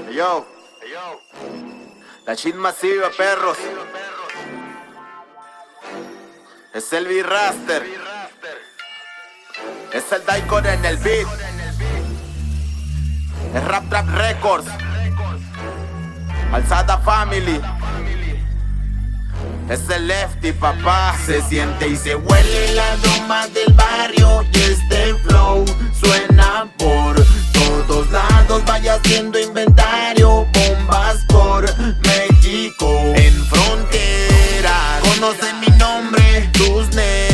Yo, la shit masiva, perros. Es el B-Raster. Es el Daikon en el beat. Es Rap Trap Records. Alzada Family. Es el Lefty, papá. Se siente y se huele la aroma del barrio. Y este flow suena por todos lados. Vaya haciendo inventario. Bombas por México. En fronteras conocen mi nombre. Tus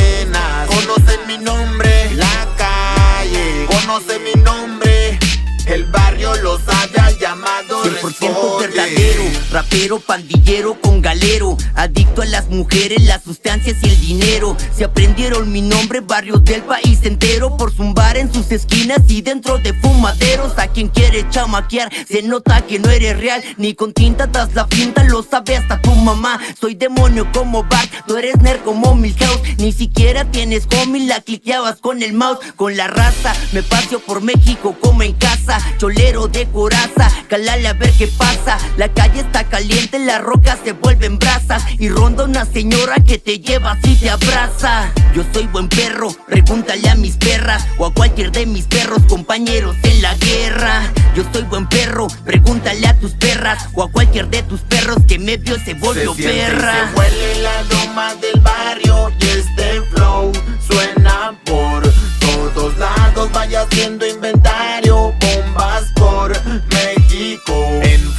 nenas conocen mi nombre. La calle conoce mi nombre. El barrio lo sabe, al llamado 100% responde. verdadero, rapero, pandillero con galero. Adicto a las mujeres, las sustancias y el dinero. Se aprendieron mi nombre, barrios del país entero. Por zumbar en sus esquinas y dentro de fumaderos. A quien quiere chamaquear, se nota que no eres real. Ni con tinta das la finta, lo sabe hasta tu mamá. Soy demonio como Bart, no eres nerd como Milhouse. Ni siquiera tienes homie, la cliqueabas con el mouse. Con la raza, me paseo por México como en casa. Cholero de coraza, calale a ver qué pasa. La calle está caliente, las rocas se vuelven brasas. Y ronda una señora que te lleva así te abraza. Yo soy buen perro, pregúntale a mis perras. O a cualquier de mis perros, compañeros en la guerra. Yo soy buen perro, pregúntale a tus perras. O a cualquier de tus perros que me vio se volvió se siente perra. y se huele la aroma del barrio. Y este flow suena por todos lados. Vaya haciendo inventario. Bombas por México. En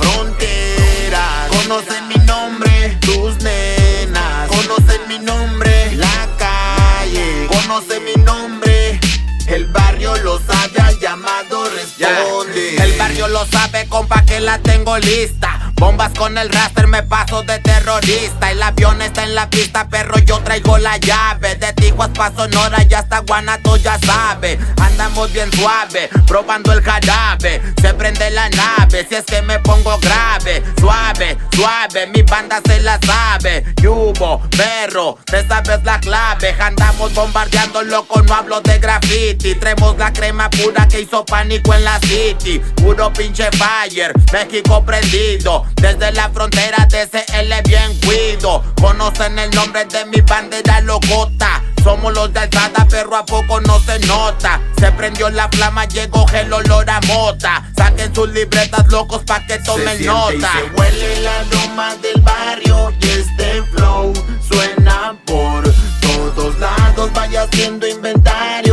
fronteras conocen mi nombre. Tus nenas conocen mi nombre. La calle conoce mi nombre. El barrio lo sabe, al llamado responde. El barrio lo sabe, compa, que la tengo lista. Bombas con el raster, me paso de terrorista. El avión está en la pista, perro, yo traigo la llave. De Tijuas pa' Sonora y hasta Guanato ya sabe. Andamos bien suave, probando el jarabe. Se prende la nave, si es que me pongo grave. Suave, suave, mi banda se la sabe. Yubo, perro, te sabes la clave. Andamos bombardeando, loco, no hablo de graffiti. Traemos la crema pura que hizo pánico en la city. Puro pinche fire, México prendido. Desde la frontera de CL bien cuido. Conocen el nombre de mi bandera locota. Somos los de alzada, pero a poco no se nota. Se prendió la flama, llegó el olor a mota. Saquen sus libretas, locos, pa' que tomen nota. Y se huele la aroma del barrio. Y este flow suena por todos lados. Vaya haciendo inventario.